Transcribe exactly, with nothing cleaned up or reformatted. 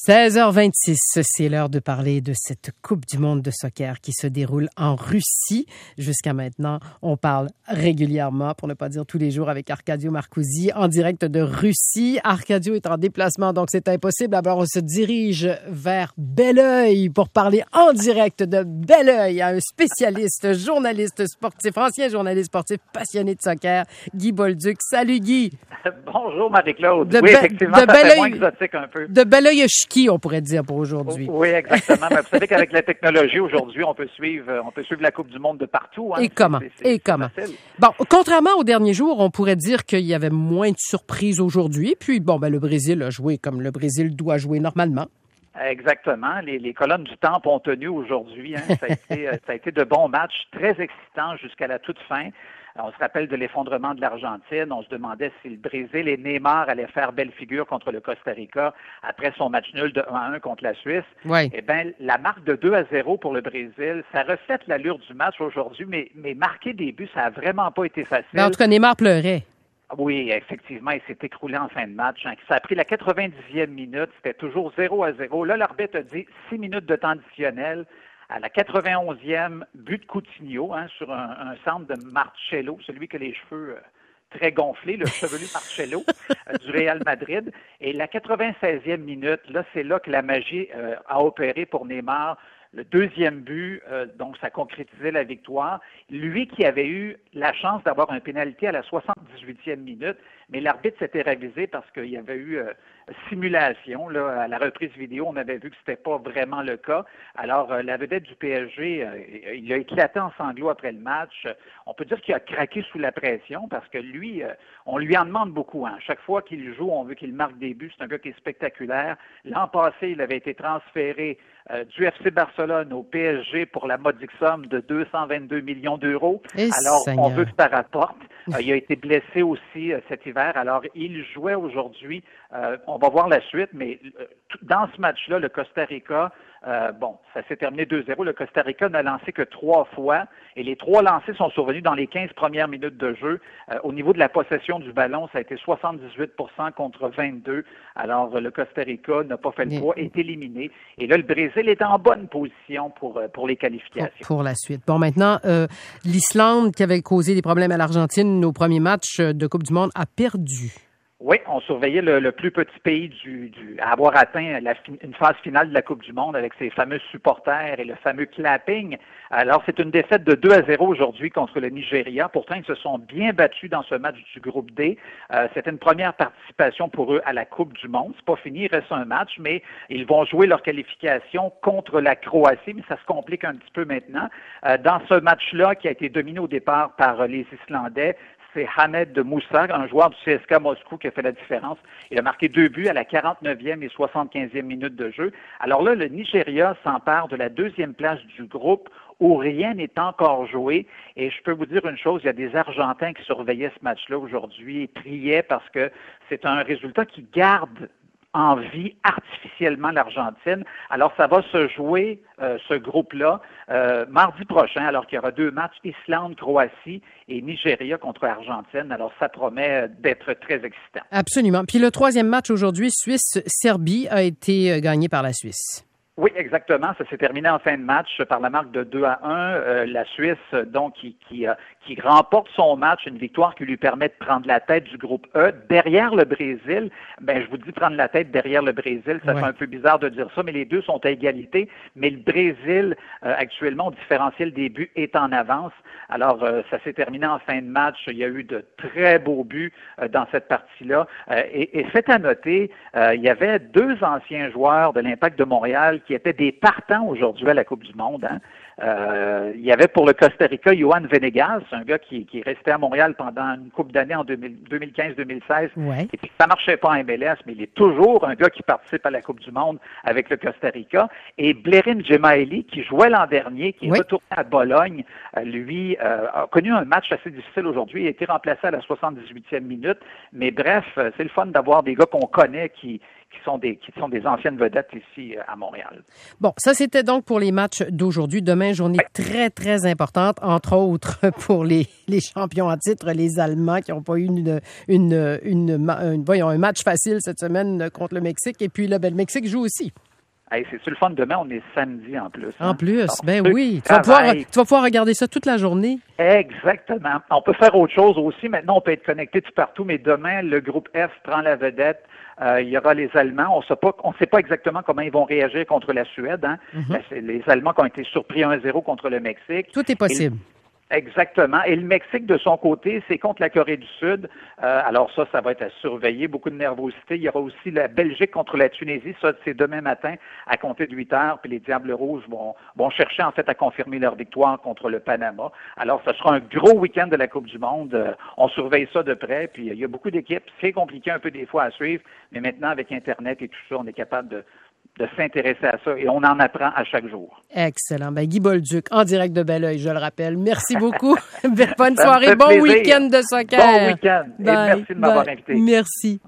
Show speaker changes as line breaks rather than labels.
seize heures vingt-six, c'est l'heure de parler de cette Coupe du monde de soccer qui se déroule en Russie. Jusqu'à maintenant, on parle régulièrement, pour ne pas dire tous les jours, avec Arcadio Marcusi en direct de Russie. Arcadio est en déplacement, donc c'est impossible. Alors, on se dirige vers Belleuil pour parler en direct de Belleuil à un spécialiste, journaliste sportif, ancien journaliste sportif passionné de soccer, Guy Bolduc. Salut Guy!
Bonjour Marie-Claude.
De
oui,
Be-
effectivement,
de
ça fait
Belleuil,
moins exotique un peu.
De Belleuil ski, on pourrait dire pour aujourd'hui.
Oui, exactement. Mais vous savez qu'avec la technologie aujourd'hui, on peut suivre, on peut suivre la Coupe du monde de partout. Hein.
Et comment?
C'est, c'est,
Et
c'est
comment?
facile.
Bon, contrairement aux derniers jours, on pourrait dire qu'il y avait moins de surprises aujourd'hui. Puis bon, ben le Brésil a joué comme le Brésil doit jouer normalement.
Exactement. Les, les colonnes du temple ont tenu aujourd'hui. Hein. Ça a été, ça a été de bons matchs, très excitants jusqu'à la toute fin. On se rappelle de l'effondrement de l'Argentine. On se demandait si le Brésil et Neymar allaient faire belle figure contre le Costa Rica après son match nul de un à un contre la Suisse.
Oui.
Eh bien, la marque de deux à zéro pour le Brésil, ça reflète l'allure du match aujourd'hui, mais, mais marquer des buts, ça n'a vraiment pas été facile.
Ben, en tout cas, Neymar pleurait.
Oui, effectivement, il s'est écroulé en fin de match. Ça a pris la quatre-vingt-dixième minute, c'était toujours zéro à zéro. Là, l'arbitre a dit six minutes de temps additionnel. À la quatre-vingt-onzième, but de Coutinho hein, sur un, un centre de Marcelo, celui qui a les cheveux euh, très gonflés, le chevelu Marcelo euh, du Real Madrid. Et la quatre-vingt-seizième minute, là, c'est là que la magie euh, a opéré pour Neymar. Le deuxième but, euh, donc ça concrétisait la victoire. Lui qui avait eu la chance d'avoir un pénalty à la soixante-dix-huitième minute, mais l'arbitre s'était révisé parce qu'il y avait eu euh, simulation. Là, à la reprise vidéo, on avait vu que c'était pas vraiment le cas. Alors, euh, la vedette du P S G, euh, il a éclaté en sanglots après le match. On peut dire qu'il a craqué sous la pression parce que lui, euh, on lui en demande beaucoup. Hein. Chaque fois qu'il joue, on veut qu'il marque des buts. C'est un gars qui est spectaculaire. L'an passé, il avait été transféré euh, du F C Barcelone au P S G pour la modique somme de deux cent vingt-deux millions d'euros.
Et
Alors,
Seigneur.
on veut que ça rapporte. Euh, il a été blessé aussi euh, cet hiver. Alors, il jouait aujourd'hui. Euh, on va voir la suite, mais euh, dans ce match-là, le Costa Rica, euh, bon, ça s'est terminé deux zéro. Le Costa Rica n'a lancé que trois fois et les trois lancés sont survenus dans les quinze premières minutes de jeu. Euh, au niveau de la possession du ballon, ça a été soixante-dix-huit pour cent contre vingt-deux. Alors, le Costa Rica n'a pas fait le poids, est éliminé. Et là, le Brésil est en bonne position pour, pour les qualifications.
Pour, pour la suite. Bon, maintenant, euh, l'Islande, qui avait causé des problèmes à l'Argentine au premier match de Coupe du monde, a perdu.
Oui, on surveillait le, le plus petit pays du, du à avoir atteint la, une phase finale de la Coupe du monde avec ses fameux supporters et le fameux clapping. Alors, c'est une défaite de deux à zéro aujourd'hui contre le Nigeria. Pourtant, ils se sont bien battus dans ce match du groupe D. Euh, c'était une première participation pour eux à la Coupe du monde. C'est pas fini, il reste un match, mais ils vont jouer leur qualification contre la Croatie, mais ça se complique un petit peu maintenant. Euh, dans ce match-là, qui a été dominé au départ par les Islandais, c'est Hamed Moussa, un joueur du C S K A Moscou qui a fait la différence. Il a marqué deux buts à la quarante-neuvième et soixante-quinzième minute de jeu. Alors là, le Nigeria s'empare de la deuxième place du groupe où rien n'est encore joué. Et je peux vous dire une chose, il y a des Argentins qui surveillaient ce match-là aujourd'hui et priaient parce que c'est un résultat qui garde en vie artificiellement l'Argentine. Alors, ça va se jouer, euh, ce groupe-là, euh, mardi prochain, alors qu'il y aura deux matchs, Islande, Croatie et Nigeria contre Argentine. Alors, ça promet d'être très excitant.
Absolument. Puis le troisième match aujourd'hui, Suisse-Serbie, a été gagné par la Suisse.
Oui, exactement. Ça s'est terminé en fin de match par la marque de deux à un. Euh, la Suisse, donc, qui, qui, euh, qui remporte son match, une victoire qui lui permet de prendre la tête du groupe E. Derrière le Brésil, ben je vous dis prendre la tête derrière le Brésil, ça ouais. fait un peu bizarre de dire ça, mais les deux sont à égalité. Mais le Brésil, euh, actuellement, au différentiel des buts, est en avance. Alors, euh, ça s'est terminé en fin de match. Il y a eu de très beaux buts euh, dans cette partie-là. Euh, et, et fait à noter, euh, il y avait deux anciens joueurs de l'Impact de Montréal qui étaient des partants aujourd'hui à la Coupe du monde. Hein. Euh, il y avait pour le Costa Rica, Yohan Venegas, un gars qui, qui est resté à Montréal pendant une couple d'années en deux mille quinze deux mille seize.
Ouais.
Et puis ça marchait pas en M L S, mais il est toujours un gars qui participe à la Coupe du monde avec le Costa Rica. Et Blerin Gemayeli, qui jouait l'an dernier, qui est oui. retourné à Bologne, euh, lui euh, a connu un match assez difficile aujourd'hui. Il a été remplacé à la soixante-dix-huitième minute. Mais bref, c'est le fun d'avoir des gars qu'on connaît qui qui sont des qui sont des anciennes vedettes ici à Montréal.
Bon, ça c'était donc pour les matchs d'aujourd'hui. Demain, demain, journée
ouais.
très, très importante, entre autres pour les, les champions en titre, les Allemands qui n'ont pas eu une, une, une, une, voyons, un match facile cette semaine contre le Mexique. Et puis là, ben, le Mexique joue aussi.
Hey, c'est sur le fun demain, on est samedi en plus. Hein?
En plus, Alors, ben oui. Tu vas, pouvoir, tu vas pouvoir regarder ça toute la journée.
Exactement. On peut faire autre chose aussi. Maintenant, on peut être connecté tout partout, mais demain, le groupe F prend la vedette. Euh, il y aura les Allemands. On sait pas, on sait pas exactement comment ils vont réagir contre la Suède. Hein? Mm-hmm. Ben, c'est les Allemands qui ont été surpris un zéro contre le Mexique.
Tout est possible.
Et, exactement. Et le Mexique, de son côté, c'est contre la Corée du Sud. Euh, alors ça, ça va être à surveiller. Beaucoup de nervosité. Il y aura aussi la Belgique contre la Tunisie. Ça, c'est demain matin à compter de huit heures. Puis les Diables Rouges vont, vont chercher, en fait, à confirmer leur victoire contre le Panama. Alors, ce sera un gros week-end de la Coupe du Monde. Euh, on surveille ça de près. Puis il y a beaucoup d'équipes. C'est compliqué un peu des fois à suivre. Mais maintenant, avec Internet et tout ça, on est capable de de s'intéresser à ça et on en apprend à chaque jour.
Excellent. Ben, Guy Bolduc, en direct de Belleuil, je le rappelle. Merci beaucoup. Bonne soirée, bon week-end de soccer.
Bon week-end
bye,
et merci de m'avoir
bye.
invité.
Merci.